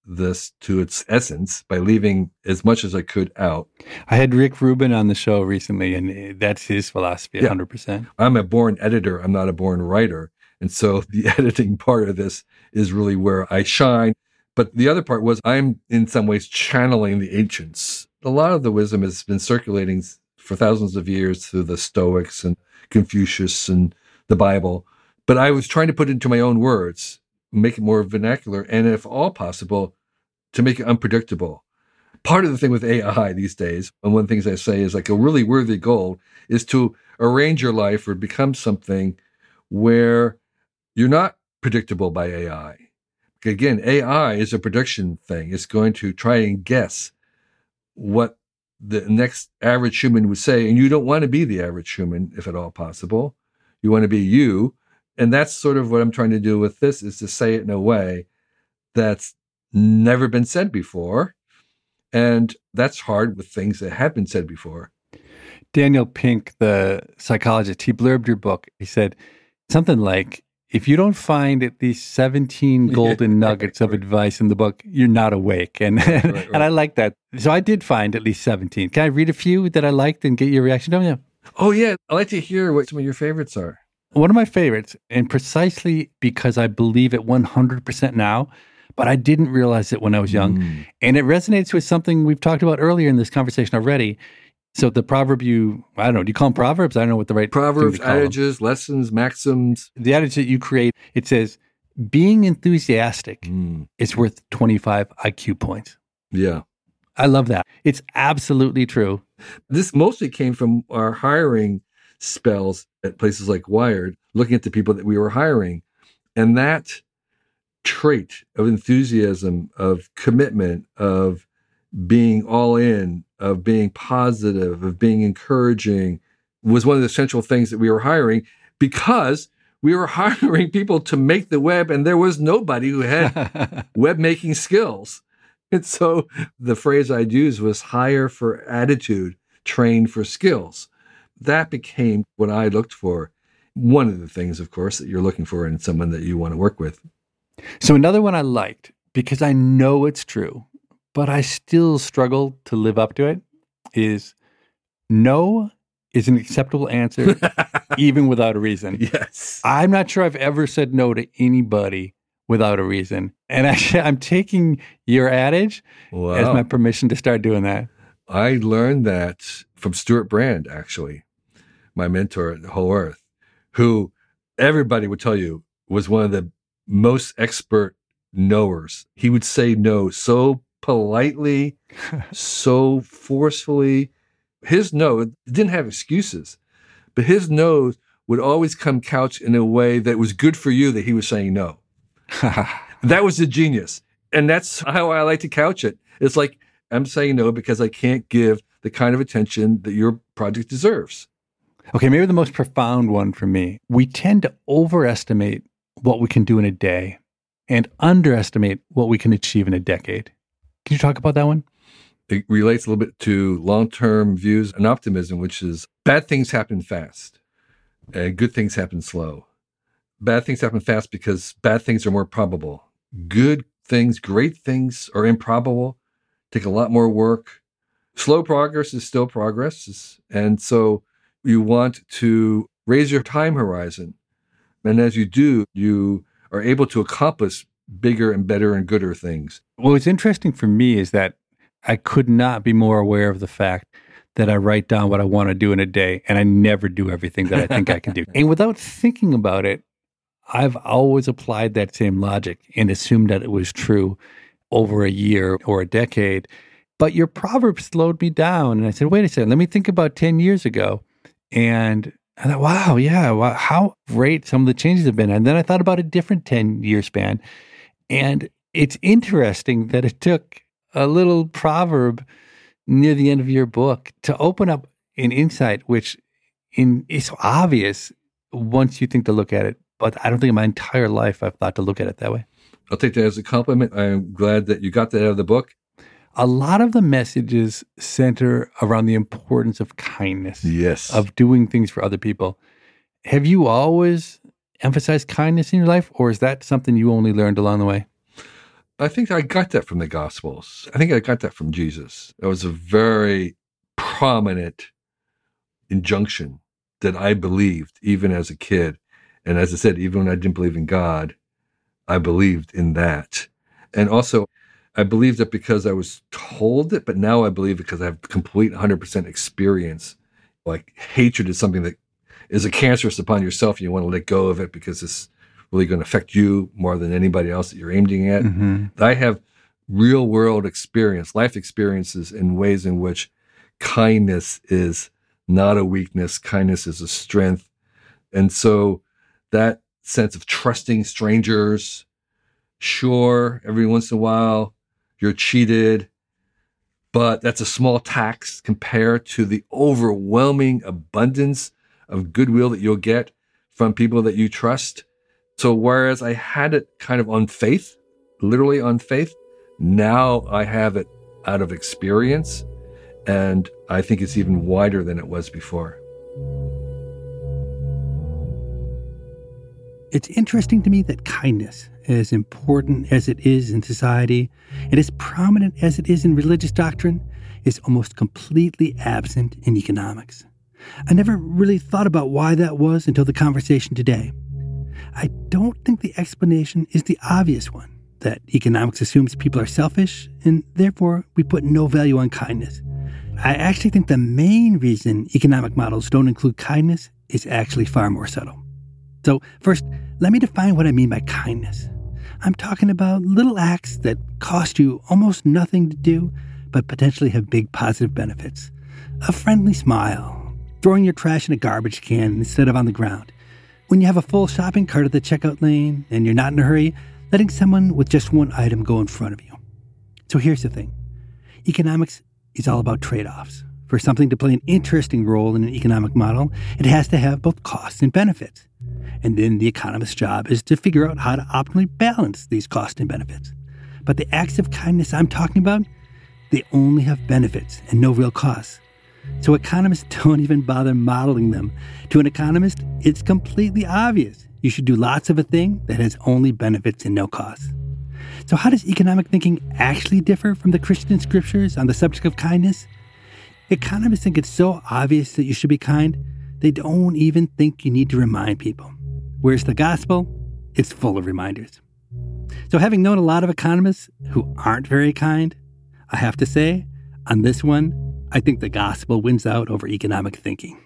[SPEAKER 2] this to its essence by leaving as much as I could out.
[SPEAKER 1] I had Rick Rubin on the show recently, and that's his philosophy, one hundred percent.
[SPEAKER 2] Yeah. I'm a born editor. I'm not a born writer. And so the editing part of this is really where I shine. But the other part was I'm in some ways channeling the ancients. A lot of the wisdom has been circulating for thousands of years through the Stoics and Confucius and the Bible. But I was trying to put it into my own words, make it more vernacular, and if all possible, to make it unpredictable. Part of the thing with A I these days, and one of the things I say is like a really worthy goal, is to arrange your life or become something where you're not predictable by A I. Again, A I is a prediction thing. It's going to try and guess what the next average human would say, and you don't want to be the average human, if at all possible. You want to be you. And that's sort of what I'm trying to do with this, is to say it in a way that's never been said before. And that's hard with things that have been said before.
[SPEAKER 1] Daniel Pink, the psychologist, he blurbed your book. He said something like, if you don't find at least seventeen golden nuggets of advice in the book, you're not awake. And right, right, right. and I like that. So I did find at least seventeen. Can I read a few that I liked and get your reaction to them? Yeah.
[SPEAKER 2] Oh, yeah. I'd like to hear what some of your favorites are.
[SPEAKER 1] One of my favorites, and precisely because I believe it one hundred percent now, but I didn't realize it when I was young. Mm. And it resonates with something we've talked about earlier in this conversation already. So the proverb you, I don't know, do you call them proverbs? I don't know what the right
[SPEAKER 2] Proverbs, adages, them. lessons, maxims.
[SPEAKER 1] The adage that you create, it says, being enthusiastic mm. is worth twenty-five I Q points.
[SPEAKER 2] Yeah.
[SPEAKER 1] I love that. It's absolutely true.
[SPEAKER 2] This mostly came from our hiring spells at places like Wired, looking at the people that we were hiring. And that trait of enthusiasm, of commitment, of being all in, of being positive, of being encouraging, was one of the central things that we were hiring, because we were hiring people to make the web, and there was nobody who had web making skills. And so the phrase I'd use was hire for attitude, train for skills. That became what I looked for. One of the things, of course, that you're looking for in someone that you want to work with.
[SPEAKER 1] So another one I liked, because I know it's true, but I still struggle to live up to it, is no is an acceptable answer, even without a reason.
[SPEAKER 2] Yes.
[SPEAKER 1] I'm not sure I've ever said no to anybody without a reason. And actually, I'm taking your adage wow. as my permission to start doing that.
[SPEAKER 2] I learned that from Stuart Brand, actually, my mentor at Whole Earth, who everybody would tell you was one of the most expert knowers. He would say no so politely, so forcefully. His no didn't have excuses, but his no would always come couched in a way that was good for you that he was saying no. That was the genius. And that's how I like to couch it. It's like, I'm saying no because I can't give the kind of attention that your project deserves.
[SPEAKER 1] Okay, maybe the most profound one for me. We tend to overestimate what we can do in a day and underestimate what we can achieve in a decade. Can you talk about that one?
[SPEAKER 2] It relates a little bit to long-term views and optimism, which is bad things happen fast and good things happen slow. Bad things happen fast because bad things are more probable. Good things, great things are improbable, take a lot more work. Slow progress is still progress. And so you want to raise your time horizon. And as you do, you are able to accomplish bigger and better and gooder things.
[SPEAKER 1] Well, what's interesting for me is that I could not be more aware of the fact that I write down what I want to do in a day, and I never do everything that I think I can do. And without thinking about it, I've always applied that same logic and assumed that it was true over a year or a decade. But your proverb slowed me down. And I said, wait a second, let me think about ten years ago. And I thought, wow, yeah, wow, how great some of the changes have been. And then I thought about a different ten-year span. And it's interesting that it took a little proverb near the end of your book to open up an insight, which in is obvious once you think to look at it. But I don't think in my entire life I've thought to look at it that way.
[SPEAKER 2] I'll take that as a compliment. I'm glad that you got that out of the book.
[SPEAKER 1] A lot of the messages center around the importance of kindness.
[SPEAKER 2] Yes.
[SPEAKER 1] Of doing things for other people. Have you always emphasized kindness in your life, or is that something you only learned along the way?
[SPEAKER 2] I think I got that from the Gospels. I think I got that from Jesus. It was a very prominent injunction that I believed even as a kid. And as I said, even when I didn't believe in God, I believed in that. And also, I believed it because I was told it, but now I believe it because I have complete one hundred percent experience. Like hatred is something that is a cancerous upon yourself, and you want to let go of it because it's really going to affect you more than anybody else that you're aiming at. Mm-hmm. I have real world experience, life experiences in ways in which kindness is not a weakness. Kindness is a strength. And so that sense of trusting strangers, sure, every once in a while you're cheated, but that's a small tax compared to the overwhelming abundance of goodwill that you'll get from people that you trust. So whereas I had it kind of on faith, literally on faith, now I have it out of experience. And I think it's even wider than it was before.
[SPEAKER 4] It's interesting to me that kindness, as important as it is in society, and as prominent as it is in religious doctrine, is almost completely absent in economics. I never really thought about why that was until the conversation today. I don't think the explanation is the obvious one, that economics assumes people are selfish, and therefore we put no value on kindness. I actually think the main reason economic models don't include kindness is actually far more subtle. So first, let me define what I mean by kindness. I'm talking about little acts that cost you almost nothing to do, but potentially have big positive benefits. A friendly smile, throwing your trash in a garbage can instead of on the ground. When you have a full shopping cart at the checkout lane and you're not in a hurry, letting someone with just one item go in front of you. So here's the thing. Economics is all about trade-offs. For something to play an interesting role in an economic model, it has to have both costs and benefits. And then the economist's job is to figure out how to optimally balance these costs and benefits. But the acts of kindness I'm talking about, they only have benefits and no real costs. So economists don't even bother modeling them. To an economist, it's completely obvious. You should do lots of a thing that has only benefits and no costs. So how does economic thinking actually differ from the Christian scriptures on the subject of kindness? Economists think it's so obvious that you should be kind, they don't even think you need to remind people. Whereas the gospel, it's full of reminders. So having known a lot of economists who aren't very kind, I have to say, on this one, I think the gospel wins out over economic thinking.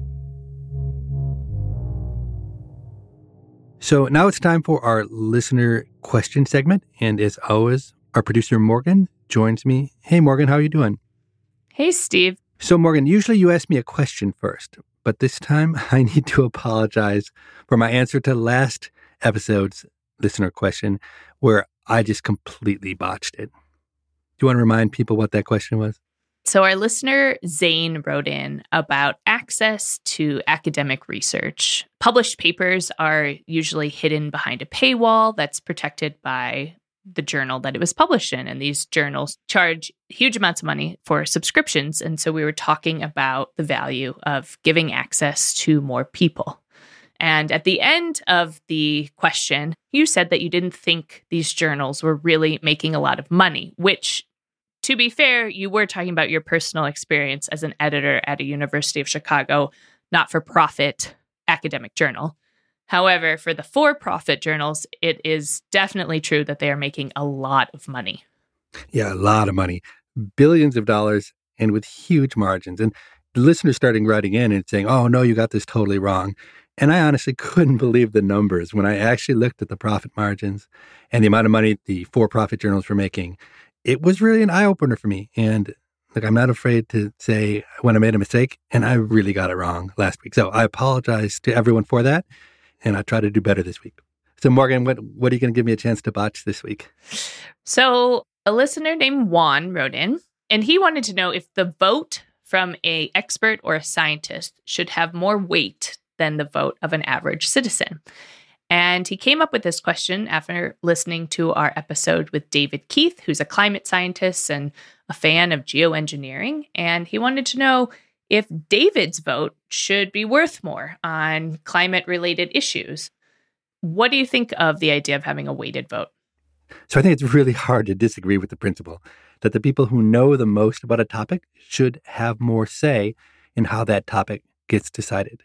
[SPEAKER 4] So now it's time for our listener question segment. And as always, our producer Morgan joins me. Hey, Morgan, how are you doing?
[SPEAKER 3] Hey, Steve.
[SPEAKER 4] So, Morgan, usually you ask me a question first, but this time I need to apologize for my answer to last episode's listener question, where I just completely botched it. Do you want to remind people what that question was?
[SPEAKER 3] So our listener, Zane, wrote in about access to academic research. Published papers are usually hidden behind a paywall that's protected by the journal that it was published in. And these journals charge huge amounts of money for subscriptions. And so we were talking about the value of giving access to more people. And at the end of the question, you said that you didn't think these journals were really making a lot of money, which, to be fair, you were talking about your personal experience as an editor at a University of Chicago not-for-profit academic journal. However, for the for-profit journals, it is definitely true that they are making a lot of money.
[SPEAKER 4] Yeah, a lot of money. Billions of dollars and with huge margins. And the listeners starting writing in and saying, oh, no, you got this totally wrong. And I honestly couldn't believe the numbers when I actually looked at the profit margins and the amount of money the for-profit journals were making. It was really an eye-opener for me. And look, I'm not afraid to say when I made a mistake, and I really got it wrong last week. So I apologize to everyone for that, and I try to do better this week. So Morgan, what, what are you going to give me a chance to botch this week?
[SPEAKER 3] So a listener named Juan wrote in, and he wanted to know if the vote from an expert or a scientist should have more weight than the vote of an average citizen. And he came up with this question after listening to our episode with David Keith, who's a climate scientist and a fan of geoengineering. And he wanted to know if David's vote should be worth more on climate-related issues. What do you think of the idea of having a weighted vote?
[SPEAKER 4] So I think it's really hard to disagree with the principle that the people who know the most about a topic should have more say in how that topic gets decided.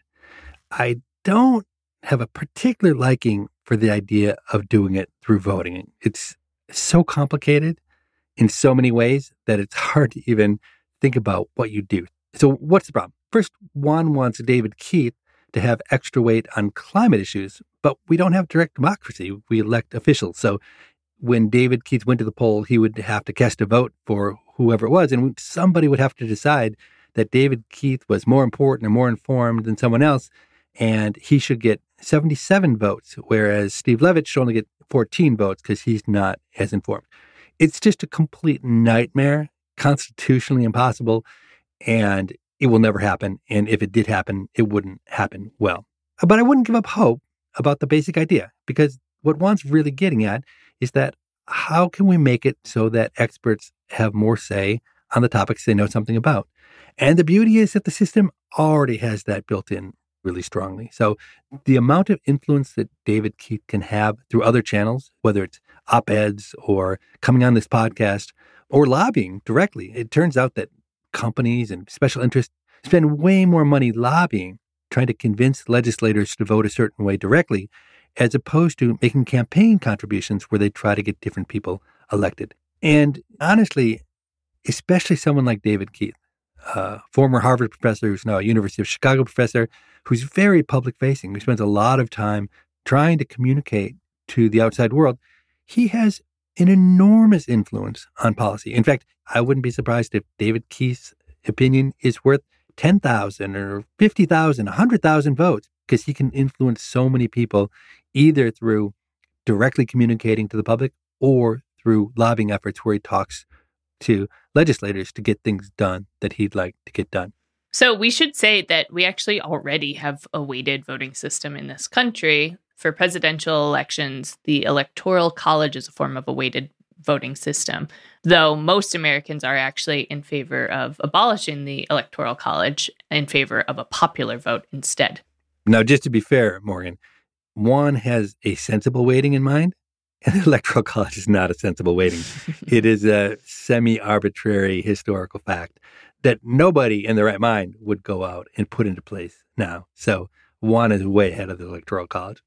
[SPEAKER 4] I don't have a particular liking for the idea of doing it through voting. It's so complicated in so many ways that it's hard to even think about what you do. So what's the problem? First, Juan wants David Keith to have extra weight on climate issues, but we don't have direct democracy. We elect officials. So when David Keith went to the poll, he would have to cast a vote for whoever it was, and somebody would have to decide that David Keith was more important or more informed than someone else, and he should get seventy-seven votes, whereas Steve Levitt should only get fourteen votes because he's not as informed. It's just a complete nightmare, constitutionally impossible, and it will never happen. And if it did happen, it wouldn't happen well. But I wouldn't give up hope about the basic idea, because what Juan's really getting at is that how can we make it so that experts have more say on the topics they know something about? And the beauty is that the system already has that built in really strongly. So the amount of influence that David Keith can have through other channels, whether it's op-eds or coming on this podcast or lobbying directly, it turns out that companies and special interests spend way more money lobbying, trying to convince legislators to vote a certain way directly, as opposed to making campaign contributions where they try to get different people elected. And honestly, especially someone like David Keith, a former Harvard professor who's now a University of Chicago professor, who's very public-facing, who spends a lot of time trying to communicate to the outside world, he has an enormous influence on policy. In fact, I wouldn't be surprised if David Keith's opinion is worth ten thousand or fifty thousand, one hundred thousand votes, because he can influence so many people either through directly communicating to the public or through lobbying efforts where he talks to legislators to get things done that he'd like to get done.
[SPEAKER 5] So we should say that we actually already have a weighted voting system in this country. For presidential elections, the Electoral College is a form of a weighted voting system, though most Americans are actually in favor of abolishing the Electoral College in favor of a popular vote instead.
[SPEAKER 4] Now, just to be fair, Morgan, Juan has a sensible weighting in mind, and the Electoral College is not a sensible weighting. It is a semi-arbitrary historical fact that nobody in their right mind would go out and put into place now. So Juan is way ahead of the Electoral College.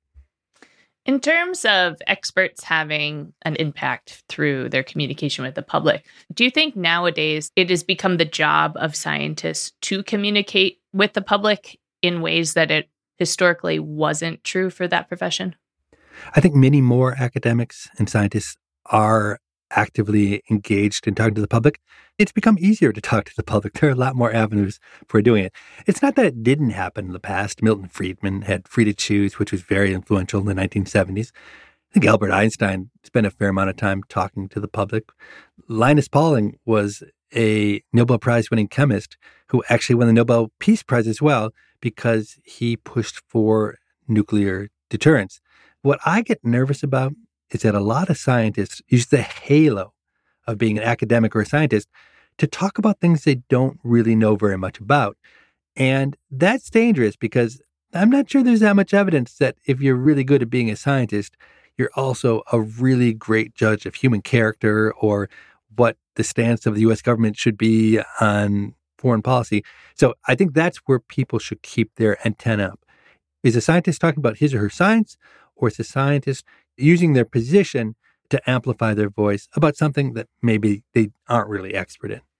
[SPEAKER 5] In terms of experts having an impact through their communication with the public, do you think nowadays it has become the job of scientists to communicate with the public in ways that it historically wasn't true for that profession?
[SPEAKER 4] I think many more academics and scientists are actively engaged in talking to the public. It's become easier to talk to the public. There are a lot more avenues for doing it. It's not that it didn't happen in the past. Milton Friedman had Free to Choose, which was very influential in the nineteen seventies. I think Albert Einstein spent a fair amount of time talking to the public. Linus Pauling was a Nobel Prize winning chemist who actually won the Nobel Peace Prize as well because he pushed for nuclear deterrence. What I get nervous about is that a lot of scientists use the halo of being an academic or a scientist to talk about things they don't really know very much about. And that's dangerous because I'm not sure there's that much evidence that if you're really good at being a scientist, you're also a really great judge of human character or what the stance of the U S government should be on foreign policy. So I think that's where people should keep their antenna up. Is a scientist talking about his or her science, or is a scientist using their position to amplify their voice about something that maybe they aren't really expert in?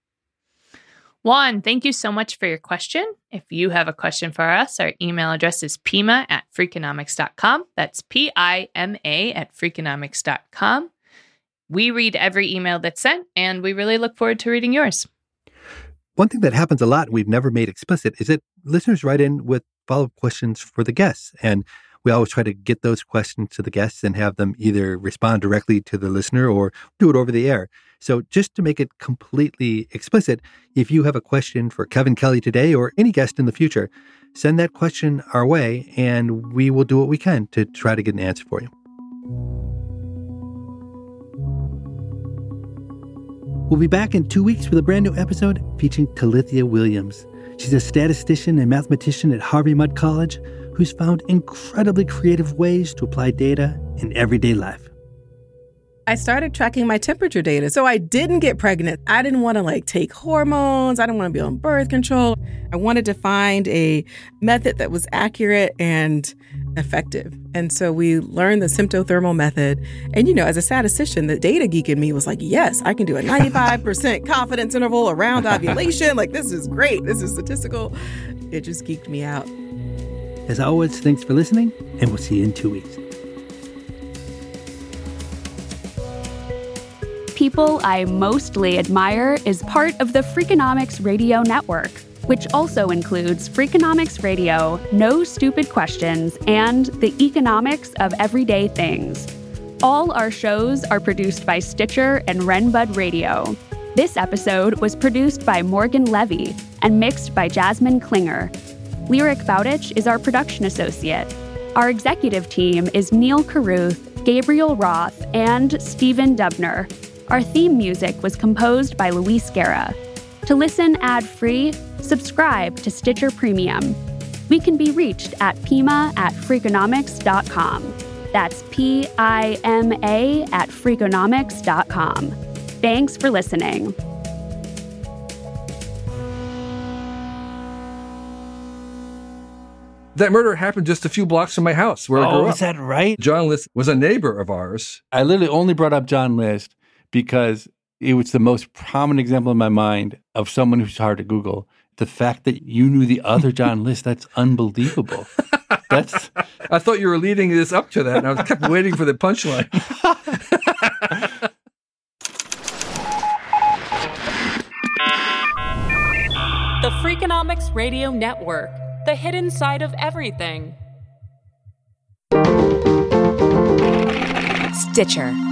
[SPEAKER 5] Juan, thank you so much for your question. If you have a question for us, our email address is pima at freakonomics dot com. That's P I M A at freakonomics dot com. We read every email that's sent, and we really look forward to reading yours.
[SPEAKER 4] One thing that happens a lot and we've never made explicit is that listeners write in with follow-up questions for the guests. And we always try to get those questions to the guests and have them either respond directly to the listener or do it over the air. So just to make it completely explicit, if you have a question for Kevin Kelly today or any guest in the future, send that question our way and we will do what we can to try to get an answer for you. We'll be back in two weeks with a brand new episode featuring Talithia Williams. She's a statistician and mathematician at Harvey Mudd College who's found incredibly creative ways to apply data in everyday life.
[SPEAKER 6] I started tracking my temperature data. So I didn't get pregnant. I didn't want to like take hormones. I didn't want to be on birth control. I wanted to find a method that was accurate and effective. And so we learned the symptothermal method. And, you know, as a statistician, the data geek in me was like, yes, I can do a ninety-five percent confidence interval around ovulation. Like, this is great. This is statistical. It just geeked me out.
[SPEAKER 4] As always, thanks for listening, and we'll see you in two weeks.
[SPEAKER 3] People I Mostly Admire is part of the Freakonomics Radio Network, which also includes Freakonomics Radio, No Stupid Questions, and The Economics of Everyday Things. All our shows are produced by Stitcher and Renbud Radio. This episode was produced by Morgan Levy and mixed by Jasmine Klinger. Lyric Bowditch is our production associate. Our executive team is Neil Carruth, Gabriel Roth, and Stephen Dubner. Our theme music was composed by Luis Guerra. To listen ad-free, subscribe to Stitcher Premium. We can be reached at Pima at Freakonomics dot com. That's P I M A at Freakonomics dot com. Thanks for listening.
[SPEAKER 2] That murder happened just a few blocks from my house where I grew
[SPEAKER 1] Oh,
[SPEAKER 2] up.
[SPEAKER 1] is that right?
[SPEAKER 2] John List was a neighbor of ours.
[SPEAKER 1] I literally only brought up John List because it was the most prominent example in my mind of someone who's hard to Google. The fact that you knew the other John List, that's unbelievable. That's.
[SPEAKER 2] I thought you were leading this up to that, and I was kept waiting for the punchline.
[SPEAKER 7] The Freakonomics Radio Network, the hidden side of everything.
[SPEAKER 8] Stitcher.